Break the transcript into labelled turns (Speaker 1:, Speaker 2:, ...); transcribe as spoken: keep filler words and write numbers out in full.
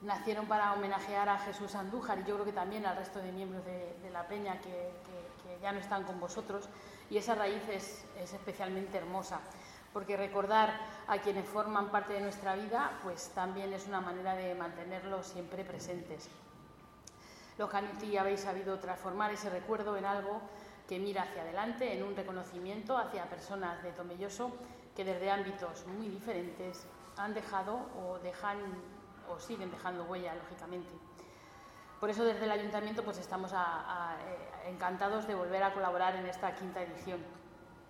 Speaker 1: nacieron para homenajear a Jesús Andújar y yo creo que también al resto de miembros de, de la Peña que, que, que ya no están con vosotros, y esa raíz es, es especialmente hermosa, porque recordar a quienes forman parte de nuestra vida pues también es una manera de mantenerlos siempre presentes. Los Canuti habéis sabido transformar ese recuerdo en algo que mira hacia adelante, en un reconocimiento hacia personas de Tomelloso que desde ámbitos muy diferentes han dejado o dejan o siguen dejando huella, lógicamente. Por eso desde el Ayuntamiento pues estamos a, a, eh, encantados de volver a colaborar en esta quinta edición.